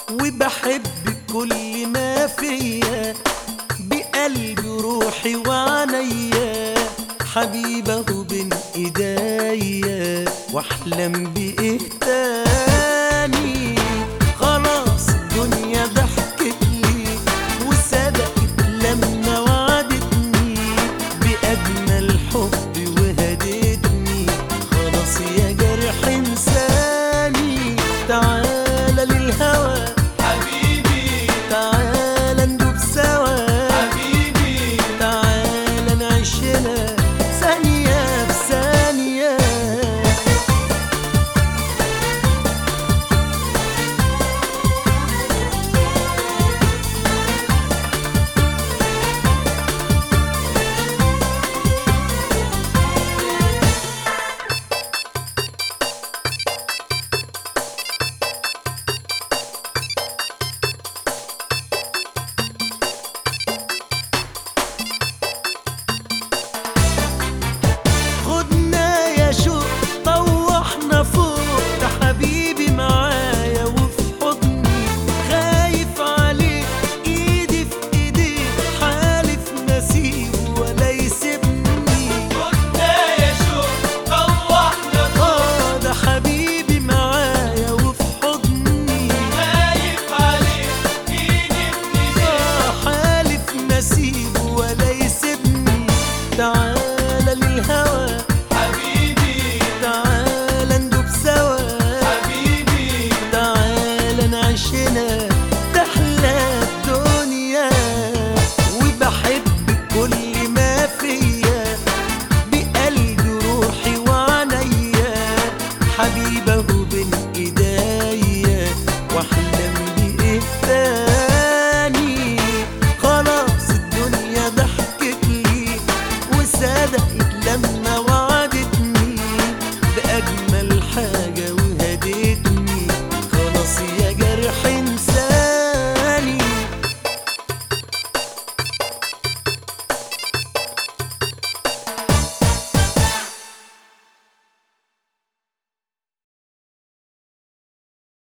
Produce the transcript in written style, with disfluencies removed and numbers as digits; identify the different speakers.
Speaker 1: وبحبك كل ما فيا، بقلبي وروحي وعينيا، حبيبه بين ايديا، واحلم بايه تاني. خلاص الدنيا ضحكت لي وصدقت لما وعدتني باجمل حب وهدتني. خلاص يا جرح انساني، تعالى للهوى
Speaker 2: حبيبي،
Speaker 1: تعالى ندوب سوا
Speaker 2: حبيبي،
Speaker 1: تعالى نعيشنا ثانية بثانية. خدنا يا شوق طوحنا فوق، ده حبيبي معايا وفي حضني، خايف عليك ايدي في ايديك، حالف نسيبه ولا يسيبني.
Speaker 2: خدنا يا شوق طوحنا فوق،
Speaker 1: ده حبيبي معايا وفي حضني،
Speaker 2: خايف عليك ايدي في ايديك،
Speaker 1: حالف نسيبه ولا يسيبني. تعالى للهوى
Speaker 2: حبيبي،
Speaker 1: تعالى ندوب سوا
Speaker 2: حبيبي،
Speaker 1: تعالى نعيشنا تحلى الدنيا. وبحبك كل ما فيا، بقلبي وروحي وعينيا، حبيبة